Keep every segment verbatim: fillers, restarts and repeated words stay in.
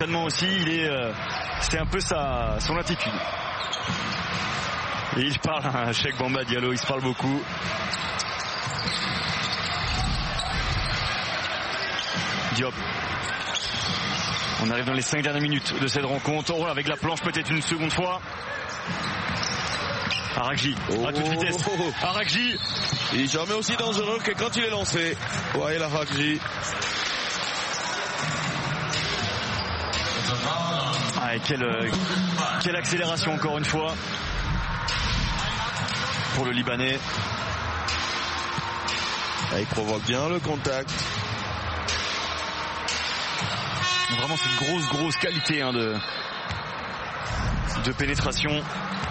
aussi, il est, euh, c'est un peu sa, son attitude. Et il parle à Cheikh Bamba Diallo, il se parle beaucoup. Diop. On arrive dans les cinq dernières minutes de cette rencontre. Oh, avec la planche peut-être une seconde fois. Arakji, oh, à toute vitesse. Oh, oh. Arakji. Il est jamais aussi dangereux que quand il est lancé. Ouais, l'Arakji. Ah, et quelle, euh, quelle accélération encore une fois pour le Libanais. Ah, il provoque bien le contact. Vraiment c'est une grosse grosse qualité hein, de, de pénétration.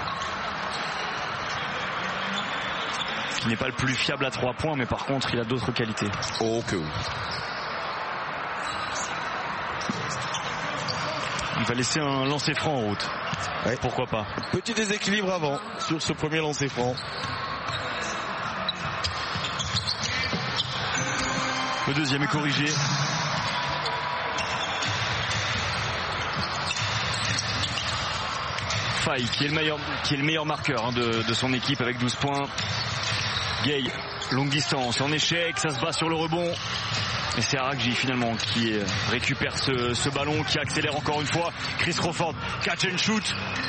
Qui n'est pas le plus fiable à trois points, mais par contre il a d'autres qualités. Oh que oui. Il va laisser un lancer franc en route. Ouais. Pourquoi pas. Petit déséquilibre avant sur ce premier lancer franc. Le deuxième est corrigé. Faye qui est le meilleur, qui est le meilleur marqueur hein, de, de son équipe avec douze points. Gay, longue distance, en échec, ça se bat sur le rebond. Et c'est Arakji finalement qui récupère ce, ce ballon, qui accélère encore une fois. Chris Crawford, catch and shoot.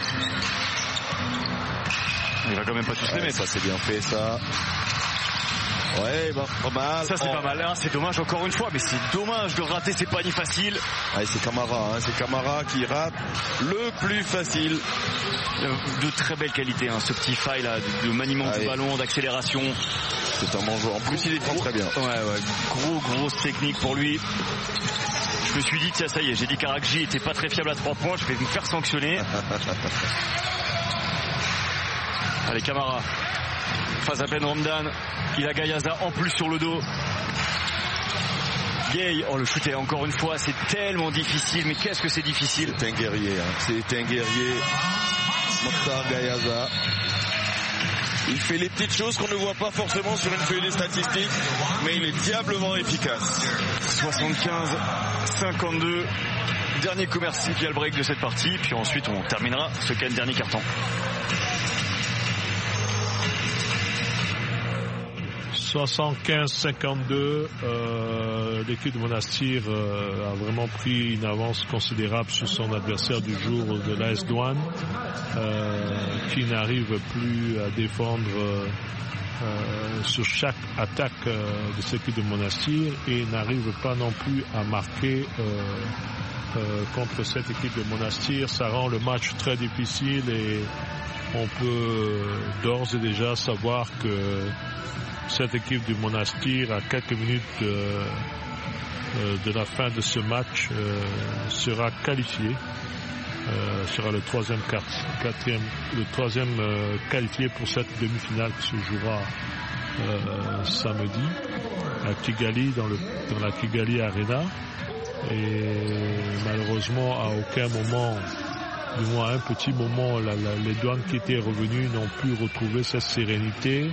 Il va quand même pas tous les ouais, mettre. Ça c'est bien fait ça. Ouais, bah, pas mal. Ça c'est oh. pas mal, hein. C'est dommage encore une fois, mais c'est dommage de rater ces paniers faciles. Ouais, c'est Camara, hein. C'est Camara qui rate le plus facile. De très belle qualité, hein. Ce petit faille là, de, de maniement ah, du oui. ballon, d'accélération. C'est un bon joueur. En plus il défend très bien. Ouais, ouais, gros grosse technique pour lui. Je me suis dit tiens ça y est, j'ai dit qu'Arakji était pas très fiable à trois points, je vais me faire sanctionner. Allez Camara. Face à Ben Ramdan, il a Gayaza en plus sur le dos. Gay, oh le shoot est encore une fois, c'est tellement difficile, mais qu'est-ce que c'est difficile. C'est un guerrier, hein. C'est un guerrier. Mokhtar Gayaza. Il fait les petites choses qu'on ne voit pas forcément sur une feuille des statistiques, mais il est diablement efficace. soixante-quinze cinquante-deux, dernier commercial break de cette partie, puis ensuite on terminera ce qu'est le dernier carton. soixante-quinze cinquante-deux, euh, l'équipe de Monastir euh, a vraiment pris une avance considérable sur son adversaire du jour de l'A S Douane, euh, qui n'arrive plus à défendre euh, euh, sur chaque attaque euh, de cette équipe de Monastir et n'arrive pas non plus à marquer euh, euh, contre cette équipe de Monastir. Ça rend le match très difficile et on peut d'ores et déjà savoir que cette équipe du Monastir, à quelques minutes de, euh, de la fin de ce match, euh, sera qualifiée. Euh, sera le troisième, quatrième, le troisième euh, qualifié pour cette demi-finale qui se jouera euh, samedi à Kigali, dans, le, dans la Kigali Arena. Et malheureusement, à aucun moment, du moins un petit moment, la, la, les douanes qui étaient revenues n'ont pu retrouver cette sérénité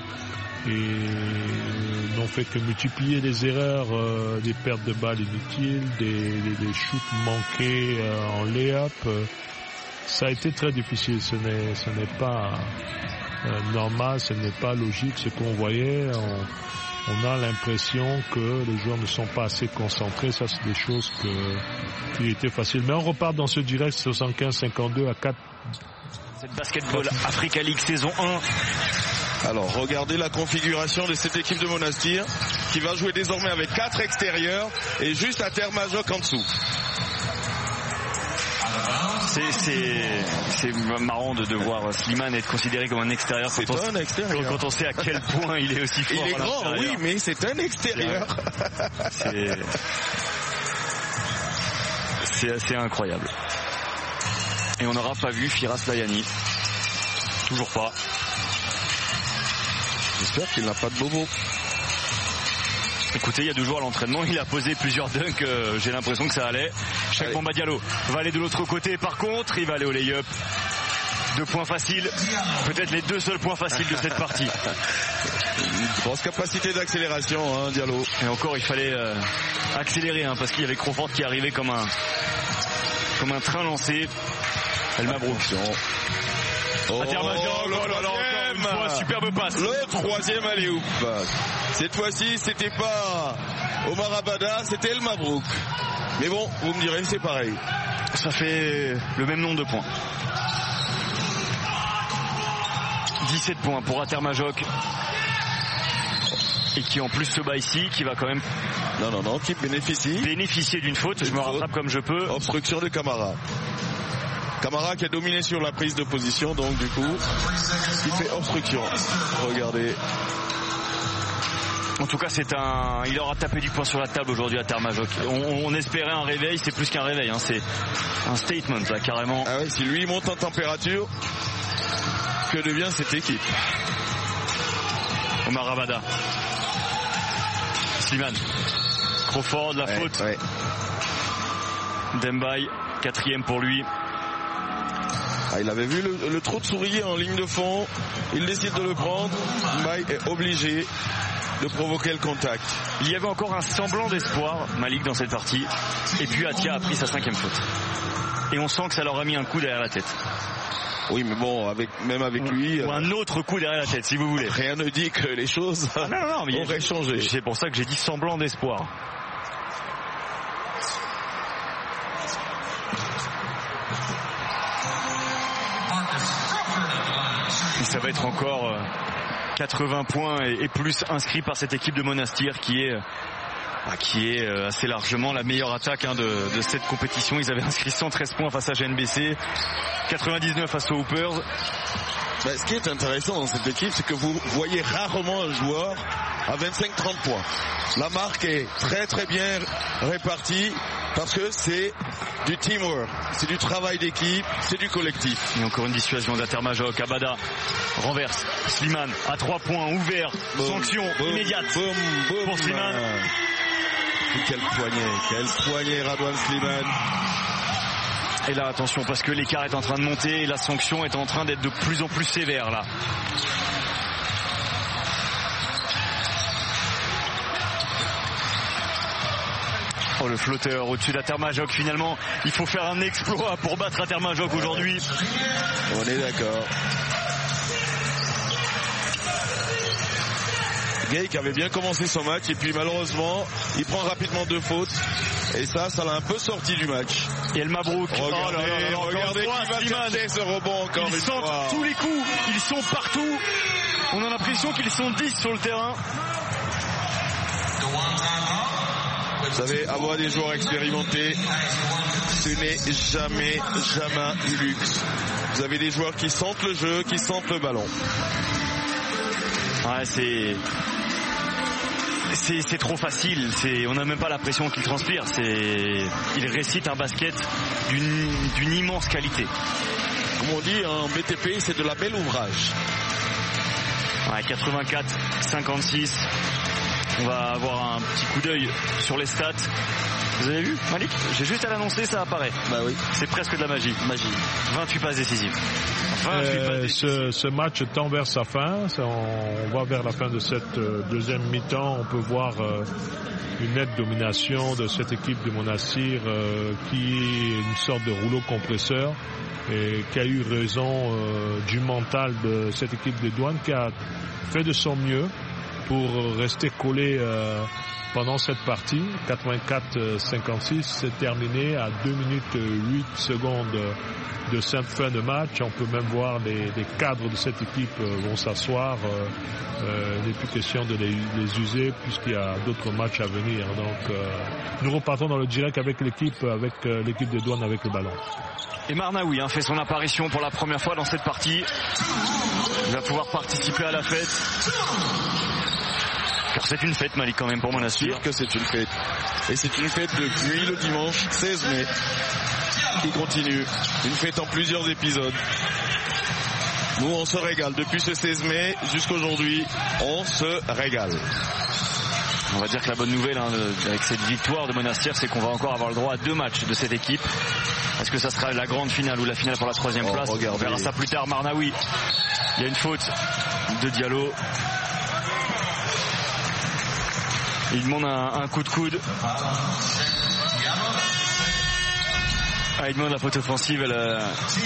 et n'ont fait que multiplier les erreurs, euh, des pertes de balles inutiles, des, des, des shoots manqués euh, en lay-up. Ça a été très difficile, ce n'est, ce n'est pas euh, normal, ce n'est pas logique ce qu'on voyait. On, on a l'impression que les joueurs ne sont pas assez concentrés, ça c'est des choses que, qui étaient faciles. Mais on repart dans ce direct soixante-quinze cinquante-deux à quatre. Cette Basketball Africa League saison un. Alors regardez la configuration de cette équipe de Monastir qui va jouer désormais avec quatre extérieurs et juste à terre Majok en dessous. C'est, c'est, c'est marrant de, de voir Slimane être considéré comme un extérieur. C'est quand on, un extérieur. Quand on sait à quel point il est aussi fort. Il est grand, oui, mais c'est un extérieur. C'est, c'est assez incroyable. Et on n'aura pas vu Firas Layani. Toujours pas. J'espère qu'il n'a pas de bobo. Écoutez, il y a deux jours à l'entraînement, il a posé plusieurs dunks, euh, j'ai l'impression que ça allait. Cheikh Bamba Diallo va aller de l'autre côté, par contre, il va aller au lay-up. Deux points faciles, peut-être les deux seuls points faciles de cette partie. Une grosse capacité d'accélération, hein, Diallo. Et encore, il fallait euh, accélérer, hein, parce qu'il y avait Crawford qui arrivait comme un, comme un train lancé. El Mabrouk. Oh, Atermajok, le oh là là, encore une fois, superbe passe. Le troisième alley-oop. Cette fois-ci, c'était pas Omar Abada, c'était El Mabrouk. Mais bon, vous me direz, c'est pareil. Ça fait le même nombre de points. dix-sept points pour Atermajok. Et qui en plus se bat ici, qui va quand même... Non, non, non, qui bénéficie. Bénéficier d'une faute, je me rattrape comme je peux. Obstruction de Camara. Camara qui a dominé sur la prise de position, donc du coup, il fait obstruction. Regardez. En tout cas, c'est un, il aura tapé du poing sur la table aujourd'hui à Atermajok. On, on espérait un réveil, c'est plus qu'un réveil, hein. C'est un statement, là, carrément. Ah oui, si lui monte en température, que devient cette équipe? Omar Abada. Slimane. Crawford, la ouais, faute. Ouais. Dembaï, quatrième pour lui. Ah, il avait vu le, le trou de souris en ligne de fond. Il décide de le prendre. Dembaï est obligé de provoquer le contact. Il y avait encore un semblant d'espoir, Malik, dans cette partie. Et puis Atia a pris sa cinquième faute. Et on sent que ça leur a mis un coup derrière la tête. Oui, mais bon, avec, même avec lui... Ou un autre coup derrière la tête, si vous voulez. Rien ne dit que les choses ah non, non, non, mais auraient changé. C'est pour ça que j'ai dit semblant d'espoir. Et ça va être encore quatre-vingts points et, et plus inscrits par cette équipe de Monastir qui est... qui est assez largement la meilleure attaque hein, de, de cette compétition. Ils avaient inscrit cent treize points face à G N B C, quatre-vingt-dix-neuf face aux Hoopers. Ben, ce qui est intéressant dans cette équipe, c'est que vous voyez rarement un joueur à vingt-cinq trente points. La marque est très très bien répartie parce que c'est du teamwork, c'est du travail d'équipe, c'est du collectif. Et encore une dissuasion d'Atermajok. Abada renverse. Slimane à trois points, ouvert, boom, sanction boom, immédiate boom, boom, pour Slimane. Quel poignet, quel poignet Radwan Slimane. Et là attention parce que l'écart est en train de monter et la sanction est en train d'être de plus en plus sévère là. Oh le flotteur au-dessus d'Atermajok finalement. Il faut faire un exploit pour battre Atermajok aujourd'hui. On est d'accord. Gay qui avait bien commencé son match et puis malheureusement il prend rapidement deux fautes et ça ça l'a un peu sorti du match. Et El Mabrouk, regardez, oh là là, là, regardez fois, qui va Slimane. chercher ce rebond encore ils une sentent fois. Tous les coups, ils sont partout. On a l'impression qu'ils sont dix sur le terrain. Vous savez, avoir des joueurs expérimentés, ce n'est jamais, jamais du luxe. Vous avez des joueurs qui sentent le jeu, qui sentent le ballon. Ouais, c'est... C'est, c'est trop facile, c'est, on n'a même pas l'impression qu'il transpire. C'est, il récite un basket d'une, d'une immense qualité. Comme on dit en B T P, c'est de la belle ouvrage. Ouais, quatre-vingt-quatre cinquante-six. On va avoir un petit coup d'œil sur les stats. Vous avez vu, Malik? J'ai juste à l'annoncer, ça apparaît. Bah oui. C'est presque de la magie. Magie. vingt-huit passes décisives. vingt-huit euh, passes décisives. Ce, ce match tend vers sa fin. On va vers la fin de cette deuxième mi-temps. On peut voir euh, une nette domination de cette équipe de Monastir euh, qui est une sorte de rouleau compresseur et qui a eu raison euh, du mental de cette équipe de Douane qui a fait de son mieux pour rester collé euh, pendant cette partie. Quatre-vingt-quatre cinquante-six, c'est terminé à deux minutes huit secondes de cette fin de match. On peut même voir les, les cadres de cette équipe euh, vont s'asseoir. Euh, euh, il n'est plus question de les, les user puisqu'il y a d'autres matchs à venir. Donc euh, nous repartons dans le direct avec l'équipe, avec euh, l'équipe de Douane avec le ballon. Et Marnaoui hein, fait son apparition pour la première fois dans cette partie. Il va pouvoir participer à la fête. Car c'est une fête, Malik, quand même, pour Monastir. Sûr que c'est une fête. Et c'est une fête depuis le dimanche seize mai. Qui continue. Une fête en plusieurs épisodes. Nous, on se régale. Depuis ce seize mai jusqu'aujourd'hui, on se régale. On va dire que la bonne nouvelle hein, de, avec cette victoire de Monastir, c'est qu'on va encore avoir le droit à deux matchs de cette équipe. Est-ce que ça sera la grande finale ou la finale pour la troisième oh, place? regardez. On verra ça plus tard. Marnaoui. Il y a une faute de Diallo. Il demande un, un coup de coude. Ah, il demande la faute offensive. Elle a...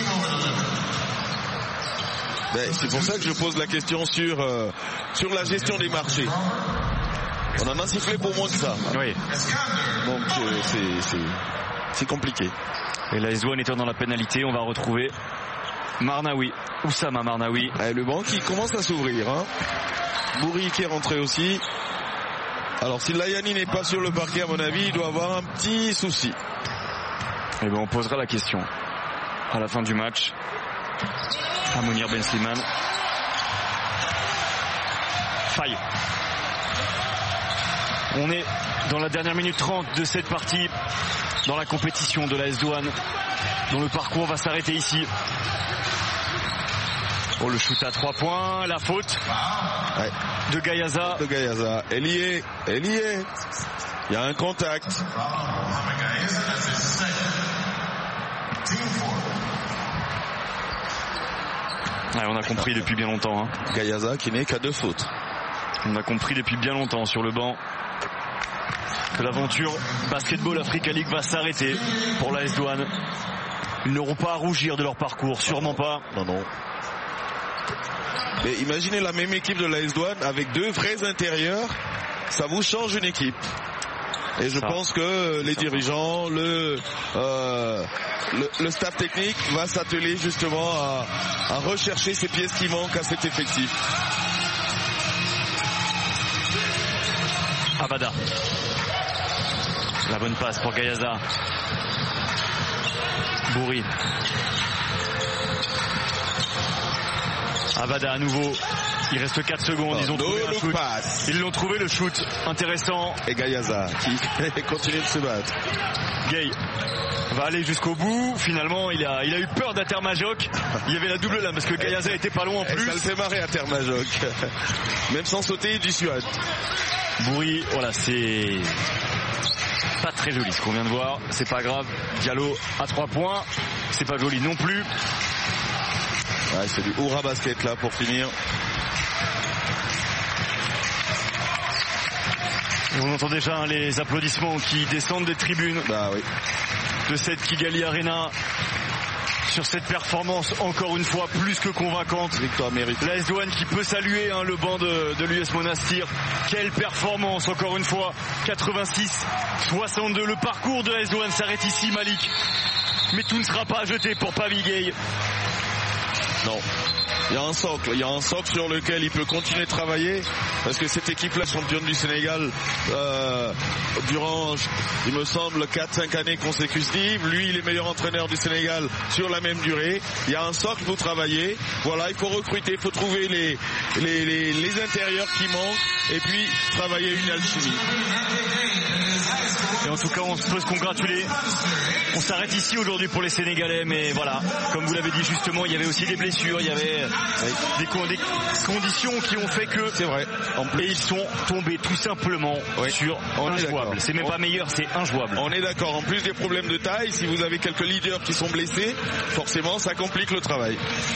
ben, c'est pour ça que je pose la question sur, euh, sur la gestion des marchés. On en a sifflé pour moins que ça. Oui. Donc euh, c'est, c'est, c'est compliqué. Et la S douane étant dans la pénalité, on va retrouver Marnaoui. Oussama Marnaoui. Et le banc qui commence à s'ouvrir. Hein. Bouri qui est rentré aussi. Alors si Layani n'est pas sur le parquet, à mon avis, il doit avoir un petit souci. Et bien on posera la question à la fin du match à Mounir Ben Slimane. Faille. On est dans la dernière minute trente de cette partie dans la compétition de la S douane, dont le parcours va s'arrêter ici. Oh, le shoot à trois points, la faute ouais. de Gayaza. De Gayaza. Elle y est, elle y est. Il y a un contact. Ouais, on a compris depuis bien longtemps. Hein. Gayaza qui n'est qu'à deux fautes. On a compris depuis bien longtemps sur le banc que l'aventure Basketball Africa League va s'arrêter pour la S douane. Ils n'auront pas à rougir de leur parcours, sûrement pas. Non, non. Mais imaginez la même équipe de la S douane avec deux vrais intérieurs, ça vous change une équipe. Et je ça. pense que les dirigeants, le, euh, le, le staff technique va s'atteler justement à, à rechercher ces pièces qui manquent à cet effectif. Abada. La bonne passe pour Gayaza. Bouri. Abada à nouveau. Il reste quatre secondes. Ils ont trouvé un shoot. Ils l'ont trouvé le shoot. Intéressant. Et Gayaza qui continue de se battre. Gay va aller jusqu'au bout. Finalement, il a, il a eu peur d'Atermajok. Il y avait la double lame parce que Gayaza était pas loin en plus. Et ça le fait marrer Atermajok. Même sans sauter, il dissuade. Bouri, voilà, c'est pas très joli ce qu'on vient de voir. C'est pas grave. Diallo à trois points. C'est pas joli non plus. Ouais, c'est du Oura basket là pour finir. On entend déjà hein, les applaudissements qui descendent des tribunes bah, oui. de cette Kigali Arena sur cette performance encore une fois plus que convaincante. Victoire méritée. La S douane qui peut saluer hein, le banc de, de l'U S Monastir. Quelle performance encore une fois. quatre-vingt-six soixante-deux. Le parcours de la S douane s'arrête ici, Malik. Mais tout ne sera pas jeté pour Pavi Gay. Non. Il y a un socle, il y a un socle sur lequel il peut continuer de travailler parce que cette équipe-là, championne du Sénégal euh, durant, il me semble, quatre cinq années consécutives. Lui, il est meilleur entraîneur du Sénégal sur la même durée. Il y a un socle pour travailler. Voilà, il faut recruter, il faut trouver les, les, les, les intérieurs qui manquent et puis travailler une alchimie. Et en tout cas, on peut se congratuler. On s'arrête ici aujourd'hui pour les Sénégalais, mais voilà, comme vous l'avez dit justement, il y avait aussi des blessures, il y avait oui. des, con- des conditions qui ont fait que... C'est vrai. Et ils sont tombés tout simplement oui. sur on injouable. C'est même on... pas meilleur, c'est injouable. On est d'accord. En plus des problèmes de taille, si vous avez quelques leaders qui sont blessés, forcément, ça complique le travail.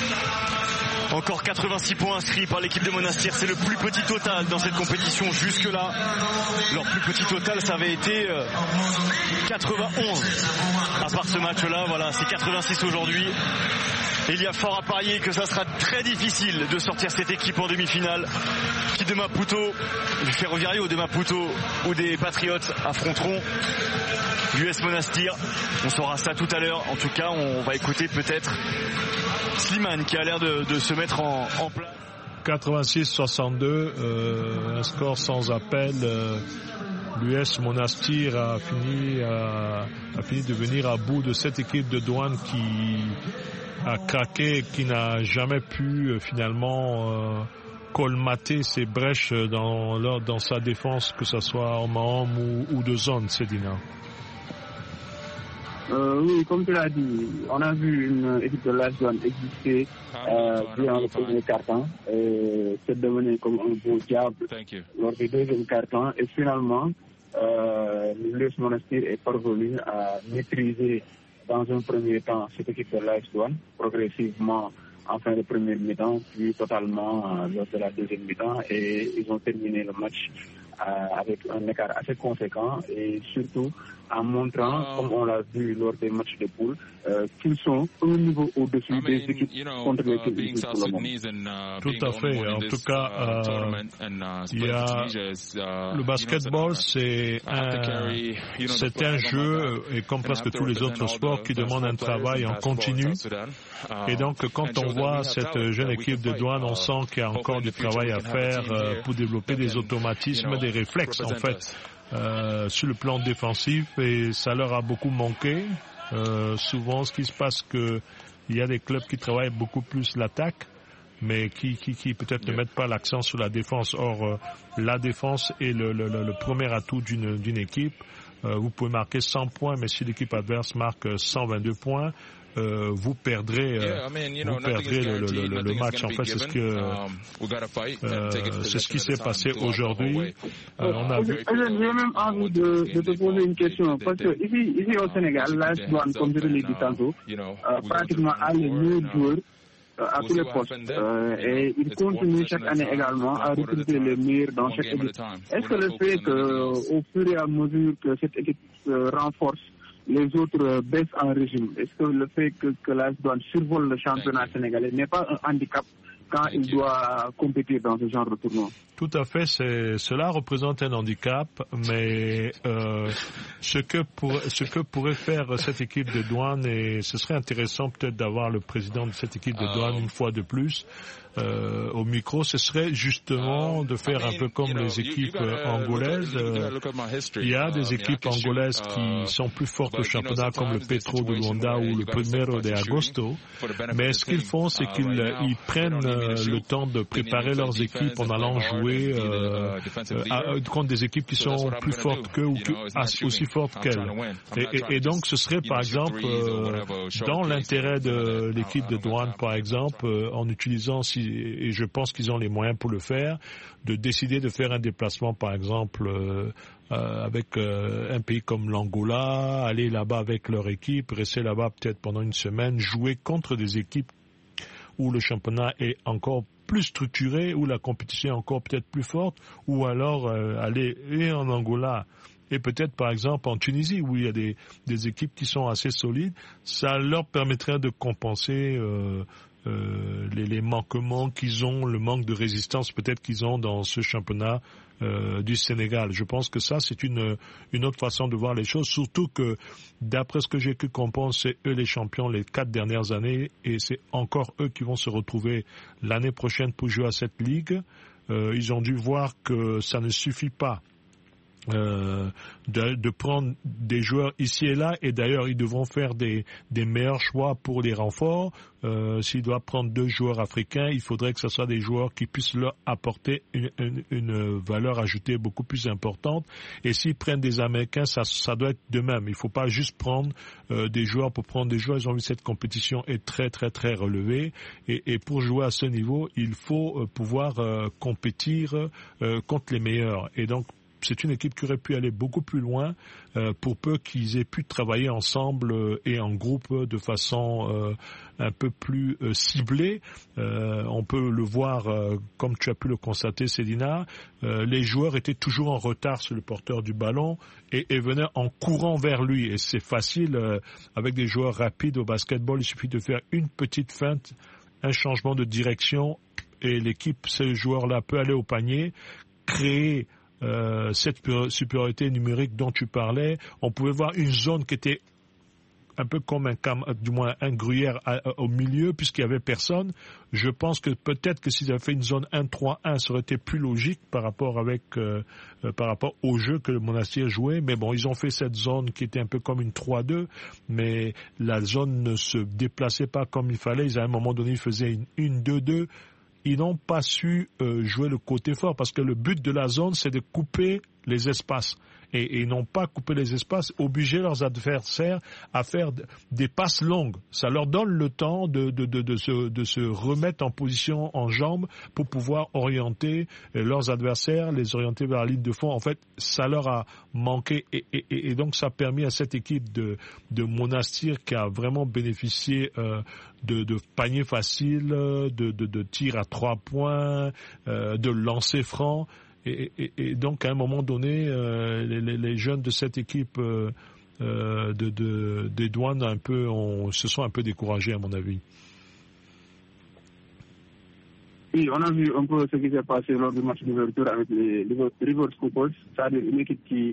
Encore quatre-vingt-six points inscrits par l'équipe de Monastir. C'est le plus petit total dans cette compétition jusque-là. Leur plus petit total, ça avait été euh, quatre-vingt-onze. À part ce match-là, voilà, c'est quatre-vingt-six aujourd'hui. Et il y a fort à parier que ça sera très difficile de sortir cette équipe en demi-finale. Qui de Maputo, du Ferroviario de Maputo ou des Patriotes affronteront l'U S Monastir. On saura ça tout à l'heure. En tout cas, on va écouter peut-être Slimane qui a l'air de, de se mettre en, en place. quatre-vingt-six soixante-deux, euh, un score sans appel. Euh, L'U S Monastir a fini, a, a fini de venir à bout de cette équipe de Douane qui a craqué, qui n'a jamais pu euh, finalement euh, colmater ses brèches dans, dans sa défense, que ce soit homme à homme ou, ou de zone, Sedina. Euh, oui, comme tu l'as dit, on a vu une équipe de la zone exister euh, durant le premier quart-temps et se devenir comme un beau diable lors du deuxième quart-temps. Et finalement, euh, l'U S Monastir est parvenu à maîtriser dans un premier temps cette équipe de l'A S Douane, progressivement en fin de première mi-temps, puis totalement euh, lors de la deuxième mi-temps. Et ils ont terminé le match euh, avec un écart assez conséquent et surtout en montrant, um, comme on l'a vu lors des matchs de poule, euh, qu'ils sont un niveau au-dessus I mean, des équipes you know, contre lesquelles ils jouent pour le moment. Uh, Tout à fait. En tout cas, euh, il y a le basketball, c'est un, c'est un jeu, et comme presque tous les autres sports, qui demande un travail en continu. Et donc, quand on voit cette jeune équipe de Douane, on sent qu'il y a encore du travail à faire euh, pour développer des automatismes, des réflexes, en fait. Euh, sur le plan défensif, et ça leur a beaucoup manqué. Euh, souvent, ce qui se passe, que il y a des clubs qui travaillent beaucoup plus l'attaque, mais qui, qui, qui peut-être yeah. ne mettent pas l'accent sur la défense. Or, euh, la défense est le, le, le premier atout d'une, d'une équipe. Euh, vous pouvez marquer cent points, mais si l'équipe adverse marque cent vingt-deux points, Euh, vous perdrez, euh, yeah, I mean, you know, vous perdrez le, le, le, le match. En fait, c'est ce que um, euh, c'est ce qui s'est passé aujourd'hui. Euh, on a vu. J'ai même envie de, de te poser une question parce que ici, ici au Sénégal, l'A S Douanes, comme je te l'ai dit tantôt, euh, pratiquement a les meilleurs joueurs à tous les postes euh, et il continue chaque année également à recruter les meilleurs dans chaque équipe. Est-ce que le fait que, au fur et à mesure que cette équipe se renforce, les autres euh, baissent en régime? Est-ce que le fait que, que l'A S Douanes survole le championnat sénégalais n'est pas un handicap quand il doit compétir dans ce genre de tournoi? Tout à fait, c'est, cela représente un handicap, mais euh, ce que pour, ce que pourrait faire cette équipe de Douane, et ce serait intéressant peut-être d'avoir le président de cette équipe de Douane une fois de plus euh, au micro, ce serait justement de faire un peu comme les équipes angolaises. Euh, il y a des équipes angolaises qui sont plus fortes au championnat, comme le Petro de Luanda ou le Primero de Agosto, mais ce qu'ils font, c'est qu'ils ils prennent euh, le temps de préparer leurs équipes en allant jouer Euh, euh, contre des équipes qui sont plus fortes qu'eux ou qui, aussi fortes qu'elles. Et, et, et donc, ce serait, par exemple, euh, dans l'intérêt de l'équipe de Douane, par exemple, euh, en utilisant, si, et je pense qu'ils ont les moyens pour le faire, de décider de faire un déplacement, par exemple, euh, euh, avec euh, un pays comme l'Angola, aller là-bas avec leur équipe, rester là-bas peut-être pendant une semaine, jouer contre des équipes où le championnat est encore plus structuré, où la compétition est encore peut-être plus forte, ou alors euh, aller et en Angola et peut-être par exemple en Tunisie où il y a des, des équipes qui sont assez solides, ça leur permettrait de compenser euh, euh, les, les manquements qu'ils ont, le manque de résistance peut-être qu'ils ont dans ce championnat Euh, du Sénégal. Je pense que ça, c'est une, une autre façon de voir les choses, surtout que, d'après ce que j'ai pu comprendre, c'est eux les champions les quatre dernières années et c'est encore eux qui vont se retrouver l'année prochaine pour jouer à cette ligue. Euh, ils ont dû voir que ça ne suffit pas Euh, de, de prendre des joueurs ici et là, et d'ailleurs ils devront faire des, des meilleurs choix pour les renforts. Euh, s'ils doivent prendre deux joueurs africains, il faudrait que ce soit des joueurs qui puissent leur apporter une, une, une valeur ajoutée beaucoup plus importante. Et s'ils prennent des Américains, ça, ça doit être de même. Il ne faut pas juste prendre euh, des joueurs pour prendre des joueurs. Ils ont vu cette compétition est très très très relevée, et, et pour jouer à ce niveau, il faut euh, pouvoir euh, compétir euh, contre les meilleurs. Et donc c'est une équipe qui aurait pu aller beaucoup plus loin euh, pour peu qu'ils aient pu travailler ensemble euh, et en groupe de façon euh, un peu plus euh, ciblée. Euh, on peut le voir, euh, comme tu as pu le constater, Cédina, euh, les joueurs étaient toujours en retard sur le porteur du ballon et, et venaient en courant vers lui. Et c'est facile, euh, avec des joueurs rapides au basketball, il suffit de faire une petite feinte, un changement de direction et l'équipe, ce joueur-là peut aller au panier, créer Euh, cette supériorité numérique dont tu parlais. On pouvait voir une zone qui était un peu comme un cam, du moins un gruyère à, à, au milieu, puisqu'il y avait personne. Je pense que peut-être que s'ils avaient fait une zone un trois un, ça aurait été plus logique par rapport avec euh, euh, par rapport au jeu que le Monastir jouait. Mais bon, ils ont fait cette zone qui était un peu comme une trois deux, mais la zone ne se déplaçait pas comme il fallait. Ils, à un moment donné, ils faisaient une une deux deux. Ils n'ont pas su euh, jouer le côté fort parce que le but de la zone, c'est de couper les espaces. Et, et ils n'ont pas coupé les espaces, obliger leurs adversaires à faire des passes longues. Ça leur donne le temps de, de, de, de, se, de se remettre en position en jambes pour pouvoir orienter leurs adversaires, les orienter vers la ligne de fond. En fait, ça leur a manqué. Et, et, et donc, ça a permis à cette équipe de, de Monastir qui a vraiment bénéficié euh, de, de paniers faciles, de, de, de tirs à trois points, euh, de lancers francs. et, et, et donc à un moment donné, euh, les, les jeunes de cette équipe euh, euh, de, de, des Douanes un peu, on, se sont un peu découragés à mon avis. Oui, on a vu un peu ce qui s'est passé lors du match d'ouverture avec les River Scoopers, c'est-à-dire une équipe qui,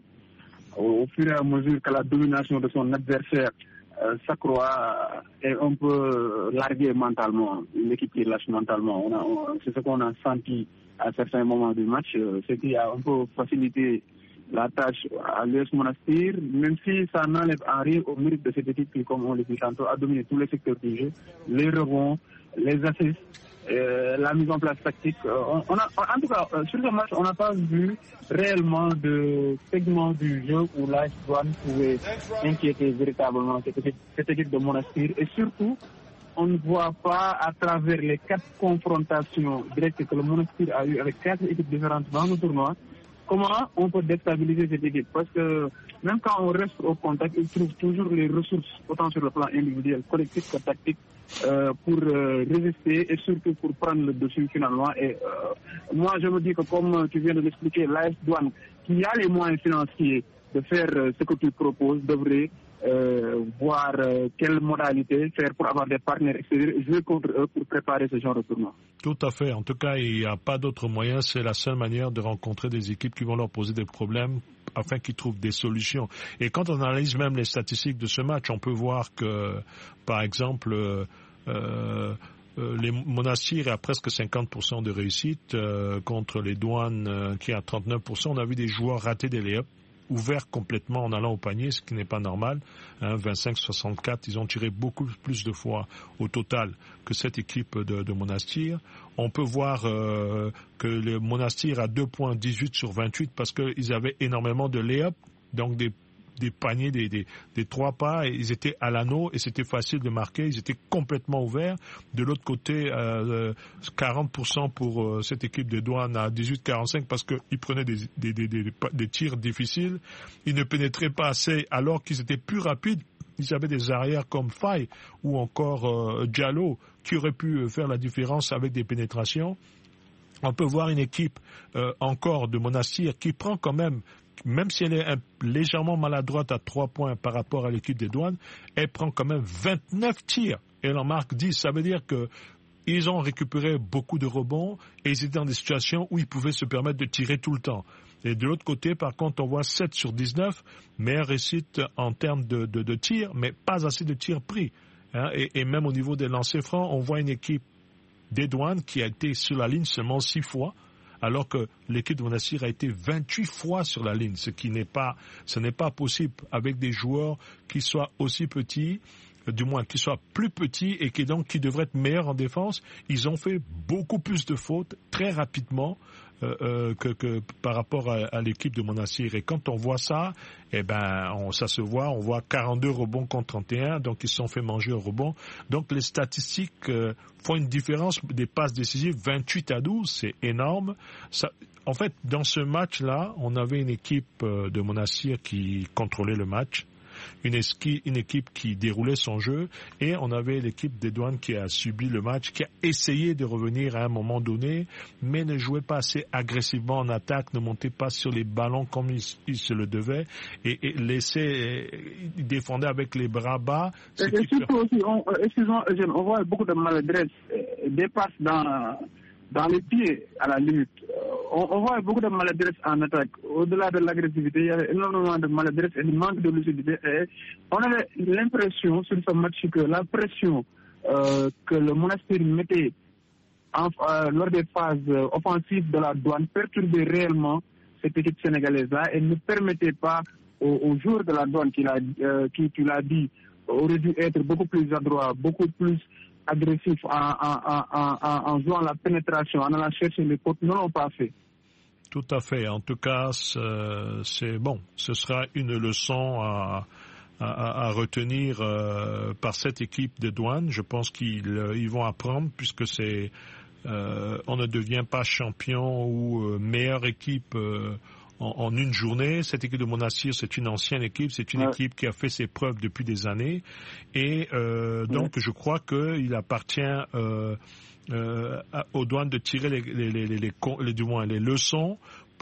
au fur et à mesure que la domination de son adversaire euh, s'accroît, est un peu larguée mentalement, une équipe qui lâche mentalement. On a, on, c'est ce qu'on a senti à certains moments du match, euh, ce qui a un peu facilité la tâche à l'U S Monastir, même si ça n'enlève en rien au mérite de cette équipe qui, comme on le dit tantôt, a dominé tous les secteurs du jeu, les rebonds, les assists, euh, la mise en place tactique. Euh, on, on a, en tout cas, euh, sur ce match, on n'a pas vu réellement de segment du jeu où l'A S Douanes pouvait inquiéter véritablement cette équipe, cette équipe de Monastir. Et surtout, on ne voit pas à travers les quatre confrontations directes que le Monastir a eues avec quatre équipes différentes dans le tournoi, comment on peut déstabiliser cette équipe. Parce que même quand on reste au contact, ils trouvent toujours les ressources, autant sur le plan individuel, collectif que tactique, euh, pour euh, résister et surtout pour prendre le dessus finalement. Et euh, moi, je me dis que comme tu viens de l'expliquer, l'A S Douanes, qui a les moyens financiers de faire euh, ce que tu proposes, devrait Euh, voir euh, quelle modalité faire pour avoir des partenaires extérieurs et jouer contre eux pour préparer ce genre de tournoi. Tout à fait. En tout cas, il n'y a pas d'autre moyen. C'est la seule manière de rencontrer des équipes qui vont leur poser des problèmes afin qu'ils trouvent des solutions. Et quand on analyse même les statistiques de ce match, on peut voir que, par exemple, euh, euh, les Monastir a presque cinquante pour cent de réussite euh, contre les Douanes euh, qui a trente-neuf pour cent. On a vu des joueurs rater des lay-ups, ouverts complètement en allant au panier, ce qui n'est pas normal. Hein, vingt-cinq soixante-quatre, ils ont tiré beaucoup plus de fois au total que cette équipe de, de Monastir. On peut voir euh, que le Monastir a deux virgule dix-huit sur vingt-huit parce qu'ils avaient énormément de lay-up, donc des des paniers, des, des, des trois pas, et ils étaient à l'anneau et c'était facile de marquer, ils étaient complètement ouverts. De l'autre côté, euh, quarante pour cent pour euh, cette équipe de Douanes à dix-huit quarante-cinq parce qu'ils prenaient des, des, des, des, des tirs difficiles. Ils ne pénétraient pas assez alors qu'ils étaient plus rapides. Ils avaient des arrières comme Faye ou encore euh, Diallo qui auraient pu faire la différence avec des pénétrations. On peut voir une équipe euh, encore de Monastir qui prend quand même, même si elle est un, légèrement maladroite à trois points par rapport à l'équipe des Douanes, elle prend quand même vingt-neuf tirs et elle en marque dix. Ça veut dire que ils ont récupéré beaucoup de rebonds et ils étaient dans des situations où ils pouvaient se permettre de tirer tout le temps. Et de l'autre côté, par contre, on voit sept sur dix-neuf, meilleure réussite en termes de, de, de tirs, mais pas assez de tirs pris. Hein, et, et même au niveau des lancers francs, on voit une équipe des Douanes qui a été sur la ligne seulement six fois, alors que l'équipe de Monastir a été vingt-huit fois sur la ligne, ce qui n'est pas, ce n'est pas possible avec des joueurs qui soient aussi petits, du moins qui soient plus petits et qui donc qui devraient être meilleurs en défense. Ils ont fait beaucoup plus de fautes très rapidement euh, euh, que, que par rapport à, à l'équipe de Monastir. Et quand on voit ça, eh ben, on, ça se voit. On voit quarante-deux rebonds contre trente et un, donc ils se sont fait manger au rebond. Donc les statistiques euh, font une différence des passes décisives, vingt-huit à douze, c'est énorme. Ça, en fait, dans ce match-là, on avait une équipe euh, de Monastir qui contrôlait le match. Une, esqui, une équipe qui déroulait son jeu et on avait l'équipe des Douanes qui a subi le match, qui a essayé de revenir à un moment donné, mais ne jouait pas assez agressivement en attaque, ne montait pas sur les ballons comme il, il se le devait et, et laissait, il défendait avec les bras bas. Et, et surtout aussi, on, excusez-moi, on voit beaucoup de maladresse, des passes dans, dans les pieds à la limite. On, on voit beaucoup de maladresse en attaque. Au-delà de l'agressivité, il y avait énormément de maladresse et de manque de lucidité. Et on avait l'impression sur ce match que la pression euh, que le Monastir mettait en, euh, lors des phases offensives de la Douane perturbait réellement cette équipe sénégalaise-là et ne permettait pas aux, aux joueurs de la Douane qui, l'a, euh, qui, tu l'as dit, auraient dû être beaucoup plus adroits, beaucoup plus agressifs en, en, en, en, en jouant la pénétration, en allant chercher les côtes, ne l'ont pas fait. Tout à fait. En tout cas, c'est, c'est bon. Ce sera une leçon à, à, à retenir euh, par cette équipe de Douanes. Je pense qu'ils ils vont apprendre puisque c'est, euh, on ne devient pas champion ou euh, meilleure équipe euh, en, en une journée. Cette équipe de Monastir, c'est une ancienne équipe, c'est une ouais. équipe qui a fait ses preuves depuis des années. Et euh, donc, ouais. je crois qu'il appartient euh, Euh, aux Douanes de tirer les, les, les, les, les, les, du moins les leçons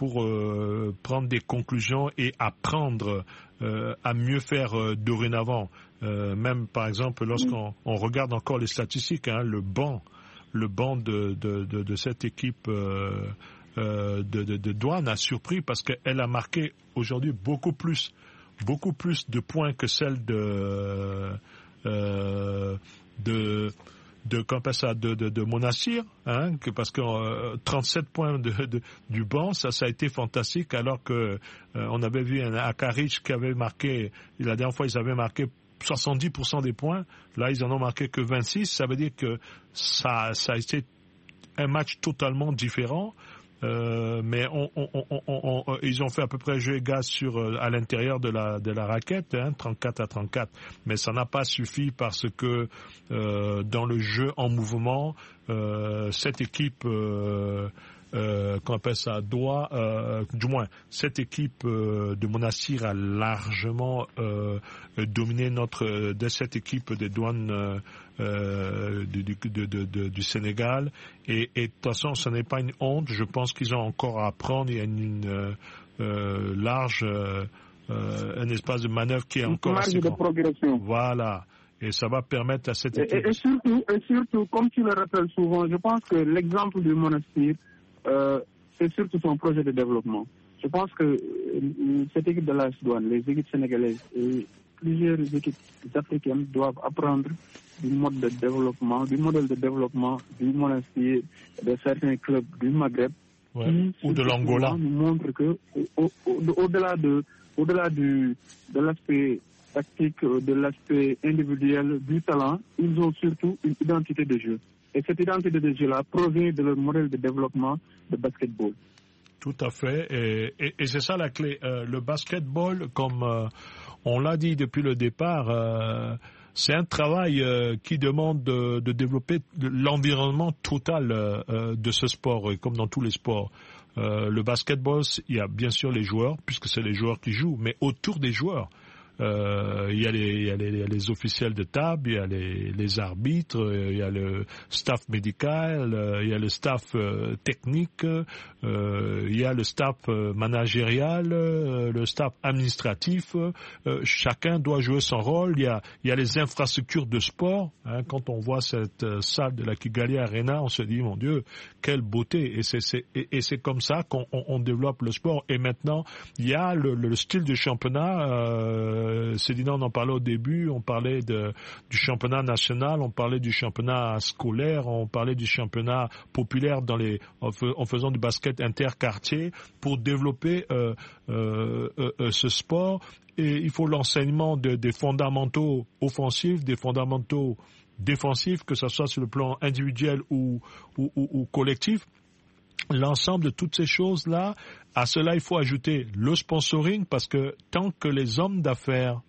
pour euh, prendre des conclusions et apprendre euh, à mieux faire euh, dorénavant. Euh, même par exemple, lorsqu'on on regarde encore les statistiques, hein, le banc, le banc de, de, de, de cette équipe euh, euh, de, de, de Douane a surpris parce qu'elle a marqué aujourd'hui beaucoup plus, beaucoup plus de points que celle de euh, de de ça, de, de, de Monastir, hein, que parce que euh, trente-sept points de, de, du banc, ça, ça a été fantastique, alors que euh, on avait vu un Akaric qui avait marqué, la dernière fois ils avaient marqué soixante-dix pour cent des points, là ils en ont marqué que vingt-six, ça veut dire que ça, ça a été un match totalement différent. Euh, mais on, on, on, on, on, ils ont fait à peu près jeu égal sur à l'intérieur de la de la raquette, hein, trente-quatre à trente-quatre. Mais ça n'a pas suffi parce que euh, dans le jeu en mouvement, euh, cette équipe, euh, euh, qu'on appelle ça, doit, euh, du moins cette équipe euh, de Monastir a largement euh, dominé notre de cette équipe des Douanes. Euh, Euh, du, du, de, de, de, du Sénégal et, et de toute façon ce n'est pas une honte, je pense qu'ils ont encore à apprendre, il y a une, une euh, euh, large euh, euh, un espace de manœuvre qui est une encore assez de grand. Progression. Voilà, et ça va permettre à cette équipe et, et, surtout, et surtout, comme tu le rappelles souvent, je pense que l'exemple du Monastir euh, c'est surtout son projet de développement. Je pense que euh, cette équipe de l'A S Douanes, les équipes sénégalaises et plusieurs équipes africaines doivent apprendre du mode de développement, du modèle de développement du Monastir, de certains clubs du Maghreb, ouais. qui ou de l'Angola, nous montre que au, au, au-delà de, au-delà du, de l'aspect tactique, de l'aspect individuel, du talent, ils ont surtout une identité de jeu. Et cette identité de jeu-là provient de leur modèle de développement de basketball. Tout à fait, et, et, et c'est ça la clé. Euh, le basketball, comme euh, on l'a dit depuis le départ, euh, c'est un travail euh, qui demande de, de développer l'environnement total euh, de ce sport, et comme dans tous les sports. Euh, le basketball, il y a bien sûr les joueurs, puisque c'est les joueurs qui jouent, mais autour des joueurs, Euh, il y a les, il y a les, il y a les officiels de table, il y a les, les arbitres, il y a le staff médical, il y a le staff euh, technique, euh, il y a le staff managérial, euh, le staff administratif. Euh, chacun doit jouer son rôle. Il y a, il y a les infrastructures de sport. Hein, quand on voit cette euh, salle de la Kigali Arena, on se dit, mon Dieu, quelle beauté. Et c'est, c'est, et, et c'est comme ça qu'on on, on développe le sport. Et maintenant, il y a le, le style de championnat. Euh, Cédina, on en parlait au début, on parlait de, du championnat national, on parlait du championnat scolaire, on parlait du championnat populaire dans les, en, f, en faisant du basket interquartier pour développer euh, euh, euh, ce sport. Et il faut l'enseignement de, des fondamentaux offensifs, des fondamentaux défensifs, que ce soit sur le plan individuel ou, ou, ou, ou collectif. L'ensemble de toutes ces choses-là, à cela il faut ajouter le sponsoring, parce que tant que les hommes d'affaires,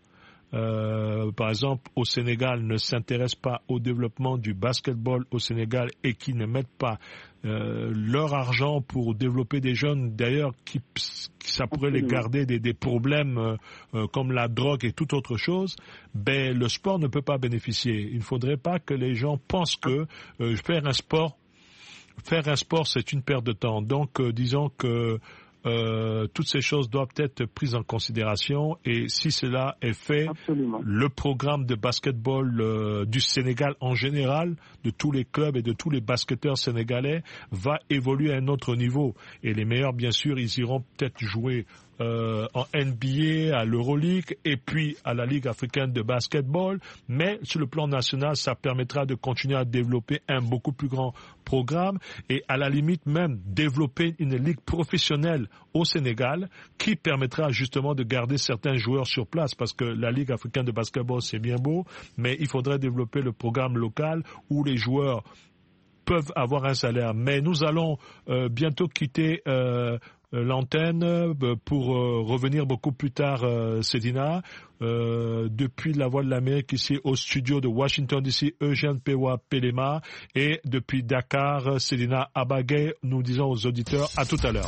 euh, par exemple au Sénégal, ne s'intéressent pas au développement du basketball au Sénégal et qui ne mettent pas euh, leur argent pour développer des jeunes, d'ailleurs, qui, qui ça pourrait les garder des, des problèmes euh, euh, comme la drogue et toute autre chose, ben le sport ne peut pas bénéficier. Il ne faudrait pas que les gens pensent que euh, faire un sport Faire un sport, c'est une perte de temps. Donc, euh, disons que euh, toutes ces choses doivent être prises en considération. Et si cela est fait, Absolument. Le programme de basketball euh, du Sénégal en général, de tous les clubs et de tous les basketteurs sénégalais, va évoluer à un autre niveau. Et les meilleurs, bien sûr, ils iront peut-être jouer Euh, en N B A, à l'Euroleague et puis à la Ligue africaine de basketball, mais sur le plan national, ça permettra de continuer à développer un beaucoup plus grand programme et à la limite même développer une ligue professionnelle au Sénégal qui permettra justement de garder certains joueurs sur place, parce que la Ligue africaine de basketball, c'est bien beau, mais il faudrait développer le programme local où les joueurs peuvent avoir un salaire. Mais nous allons euh, bientôt quitter euh, l'antenne pour euh, revenir beaucoup plus tard, euh, Cédina, euh, depuis la Voix de l'Amérique ici au studio de Washington D C, Eugène Pewa Pelema, et depuis Dakar, Cédina Abagay. Nous disons aux auditeurs à tout à l'heure.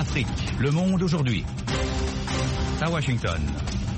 Afrique, le monde aujourd'hui. À Washington.